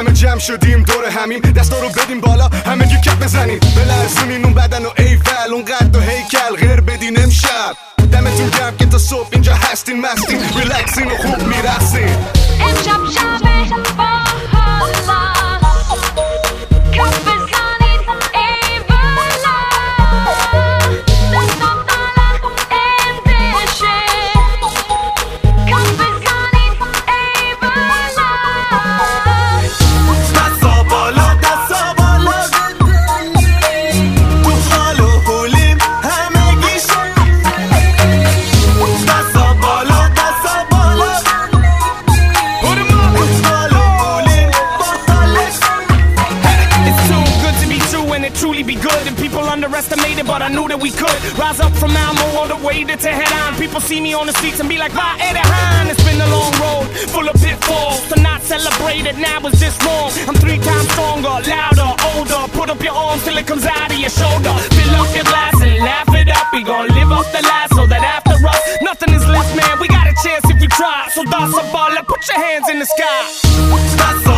همه جمع شدیم دور همیم، دستا رو بدیم بالا همگی کف بزنیم، بلرزونین اون بدن و ایفل اون قد و هیکل، غیر بدین امشب دمتون گرم که تا صبح اینجا هستین، مستین ریلکسین و خوب میرقصین. امشب شبه با حالا کف بزنید ای بالا، دستا بالا اندشه، کف بزنید ای بالا، دستا بالا دستا بالا، تو حال و حولیم همگی شد. دستا بالا دستا بالا، truly be good and people underestimate it, but I knew that we could rise up from Malmo all the way to Tehran. People see me on the streets and be like, "Va Edehan." It's been a long road full of pitfalls. To not celebrate it now is just wrong. I'm 3 times stronger, louder, older. Put up your arms till it comes out of your shoulder. Fill up your glass and laugh it up. We gon' live up the last so that after us nothing is left, man. We got a chance if we try. So dance a ball, put your hands in the sky.